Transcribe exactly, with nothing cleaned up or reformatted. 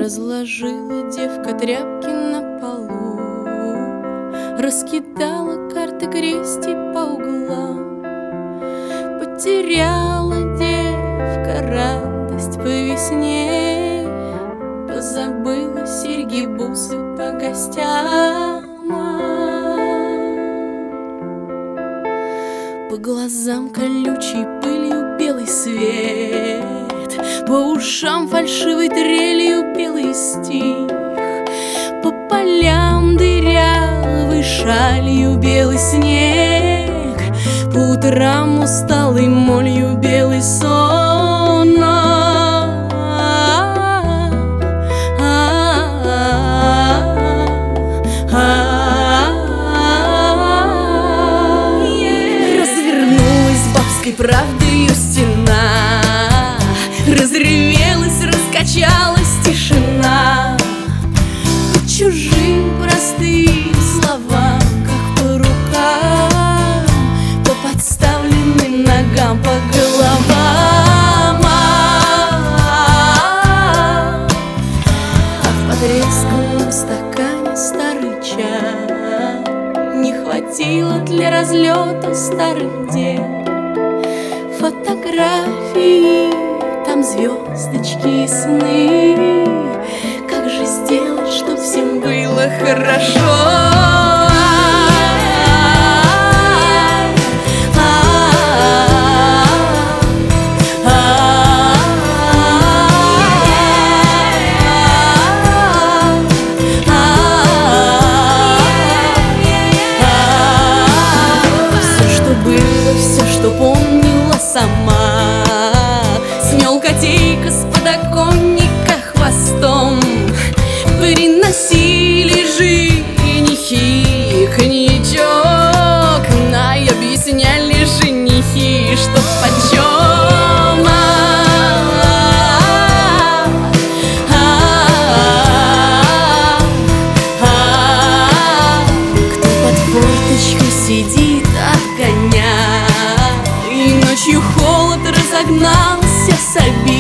Разложила девка тряпки на полу, раскидала карты крести по углам. Потеряла девка радость по весне, позабыла серьги, бусы по гостям. По глазам колючей пылью белый свет, по ушам фальшивой трелью белый стих, по полям дырявой шалью белый снег, по утрам усталой молью белый сон. Развернулась бабской правдою стена, разревелась, раскачалась тишина. По чужим простым словам, как по рукам, по подставленным ногам, по головам. А в потресканном стакане старый чай не хватило для разлета старых дел. Фотографии, там звездочки и сны. Как же сделать, чтоб всем было хорошо? Все, что было, все, что помнила сама, котейка с подоконника хвостом приносили женихи коньячок, и объясняли женихи, что почем. Кто под форточкой сидит, отгоняй, и ночью холод разогнался с обид.